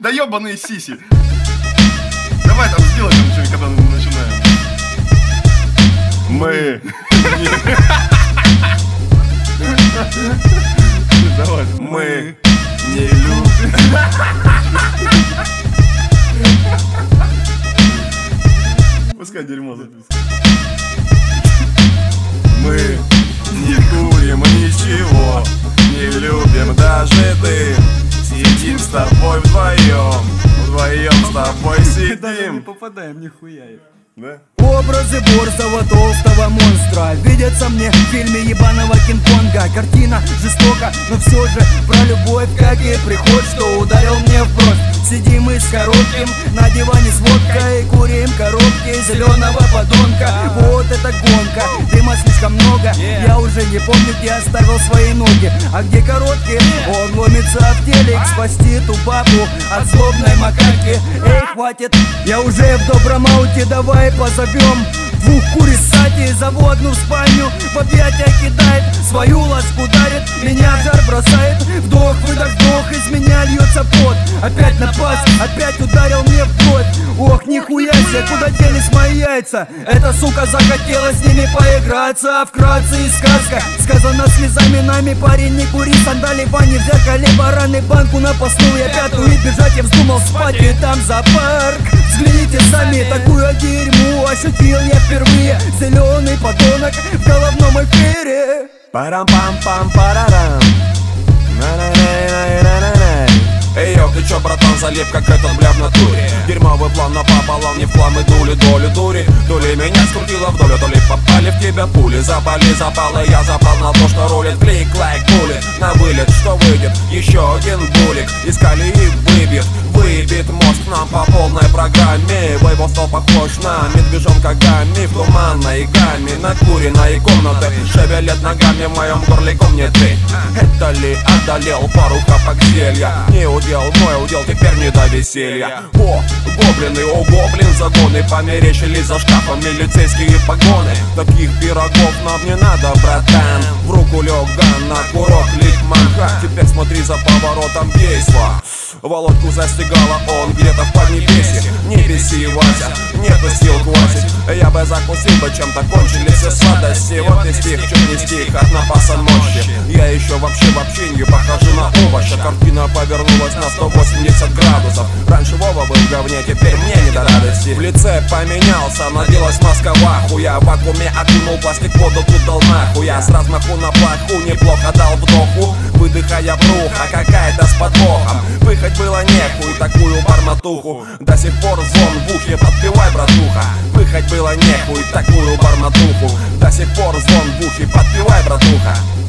Да ебаные сиси. Давай там сделай там что-нибудь, когда начинаем. Мы. Давай. Мы не любим. Пускай дерьмо записывается. Мы не курим ничего, не любим даже дым. Сидим с тобой вдвоем с тобой сидим. Не попадаем нихуя. Да? Образы борзого толстого монстра видятся мне в фильме ебаного Кинг-Конга. Картина жестока, но все же про любовь, как и приход, что ударил мне в бровь. Сидим мы с коротким на диване с водкой, курим коробки зеленого подонка. Вот это гонка, дыма слишком много, я уже не помню, где оставил свои ноги. А где короткий, он ломится в телек, спасти ту бабу от злобной макаки. Эй, хватит, я уже в добром ауте, давай позовем двух куриц, кстати, заводну в спальню, в объятия кидает, свою ласку дарит, меня в жар бросает. Вдох, выдох, вдох, из меня льется пот. Опять напас, опять ударил мне в бровь. Ох, нихуя себе, куда делись мои яйца? Эта сука захотела с ними поиграться. Вкратце и сказка, сказано слезами нами. Парень, не кури, сандали, бани, в зеркале бараны, банку на посту. Я пятую и бежать я вздумал спать, и там зоопарк. Взгляните сами, такую дерьму ощутил я впервые. Зеленый подонок в головном эфире. Парам-пам-пам-парарам. Эй, йо, ты чё, братан, залип, как этот бля в натуре? Дерьмовый план напополам, не в хлам и дули, долю дури. То ли меня скрутило в долю, то ли попали в тебя пули. Запали, запалы, я запал на то, что рулит. Клик, лайк, пулит, на вылет, что выйдет? Еще один булик, искали и выбит. Выбит мозг нам по полной программе. Вейвол стал похож на медвежонка Гамми. В туманной гамме, накуренной комнаты. Шевелят ногами в моем горле комнаты. Это ли одолел пару хапок зелья? Не удел, мой удел, теперь не до веселья. О, гоблины, о, гоблин, загоны померещили за шкафом милицейские погоны. Таких пирогов нам не надо, братан. В руку лег ган, на курок ликманха. Теперь смотри за поворотом действа. Володьку застигала он где-то в поднебесье. Не беси, Вася, нету сил хватит. Я бы закусил бы, чем-то кончились все сладости. Вот и стих, чуть не стих, от напаса мощи. Я еще вообще не похожу на овоща. Картина повернулась на 180 градусов. Раньше Вова был в говне, теперь мне не до радости. В лице поменялся, наделась маска в ахуя. В вакууме окунул пластик, воду тут дал нахуй. Я с размаху на плаху неплохо дал вдоху. Выдыхая бруха, какая-то с подвохом. Выхоть было нехуй, такую барматуху. До сих пор звон в ухе, подпевай, братуха. Выхоть было нехуй, такую барматуху. До сих пор звон в ухе, подпевай, братуха.